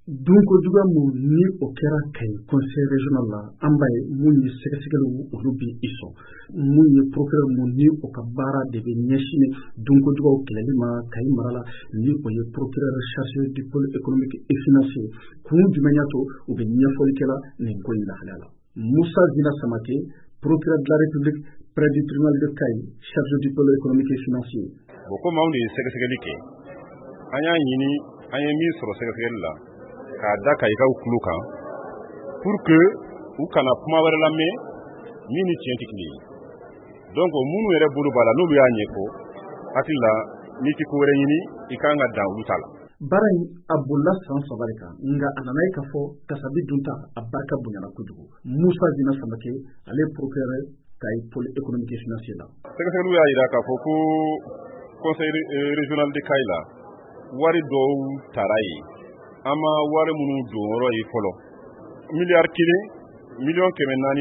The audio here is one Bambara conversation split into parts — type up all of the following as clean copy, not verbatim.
donc duga mu ni o kɛra kay conseil régional la an b'a ye mun ye sɛgɛsɛgɛliw olu bi iso mun ye procureur mun ni o ka baara de bɛ ɲɛsin donc dugaw kɛlɛli ma Kayi mara la ni o ye procureur chargé du pôle économique et financier kun jumɛn y'a to u bɛ ɲɛfɔli kɛla nin ko in lahalaya la Musa Zina Samake procureur de la République près du tribunal de Kayi chargé du pôle économique et financier ko maaw de ye sɛgɛsɛgɛli kɛ an y'a ɲini an ye min sɔrɔ sɛgɛsɛgɛli la k'a da Kayikaw tulo kan pour que u kana kuma wɛrɛ lamɛn min ni tiɲɛ tɛ kelen ye donc minnu yɛrɛ bolo b'a la n'olu y'a ɲɛfɔ hakili la n'i tɛ ko wɛrɛ ɲini i kan ka dan olu ta la. baara in a bolila san 3 de kan nka a nana ye k'a fɔ kasabi dunta a barika bonyana kojugu Musa Zina Samake ale procureur Kayi pôle économique et financier la. sɛgɛsɛgɛliw y'a jira k'a fɔ ko conseil régional de Kayi la wari dɔw tara ye an ma wari minnu don yɔrɔ ye fɔlɔ miliyari 1 miliyɔn 428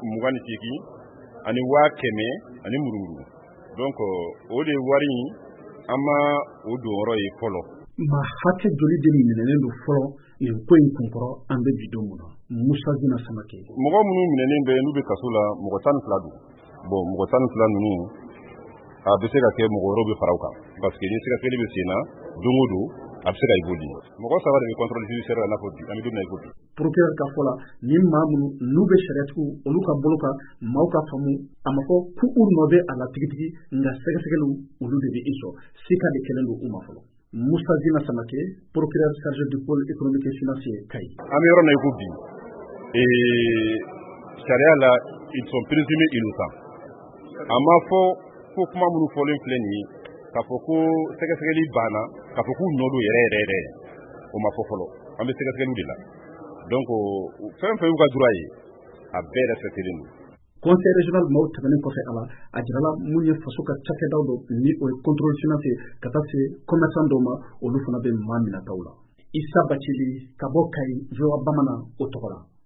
ani 100 ani murumuru donc o de wari an ma o don yɔrɔ ye fɔlɔ. ma hakɛ joli de minɛnen don fɔlɔ nin ko in kunkɔrɔ an bɛ bi don mun na Musa Zina Samake. mɔgɔ minnu minɛnen bɛ n'u bɛ kaso la mɔgɔ 12 don bon mɔgɔ 12 ninnu a bɛ se ka kɛ mɔgɔ wɛrɛw bɛ fara u kan parce que ni sɛgɛsɛgɛli bɛ sen na don o don a bɛ se ka i boli mɔgɔ 3 de bɛ contrôle judiciaire la n'a fɔ bi an bɛ don min na i ko bi. procureur ka fɔ la ni maa minnu n'u bɛ sariyatigiw olu ka bolo kan maaw ka faamu a ma fɔ k'u nɔ bɛ a la tigitigi nka sɛgɛsɛgɛliw olu de bɛ i sɔrɔ sika de kɛlen don u ma fɔlɔ. Musa Zina Samake procureur chargé du pôle économique et financier Kayi. an bɛ yɔrɔ min na i ko bi sariya la ils sont présumés innocents a ma fɔ ko kuma minnu fɔlen filɛ nin ye k'a fɔ ko sɛgɛsɛgɛli banna k'a fɔ k'u nɔ don yɛrɛ o ma fɔ fɔlɔ an bɛ sɛgɛsɛgɛliw de la donc fɛn fɛn y'u ka droit ye a bɛɛ respectelen don. conseil régional maaw tɛmɛnen kɔfɛ a la a jirala mun ye faso ka cakɛdaw dɔ ni o ye contrôle financier ka taa se commerçant dɔw ma olu fana bɛ maa minataw la. Isa Bacili ka bɔ Kayi VOA Bamanan o tɔgɔ la.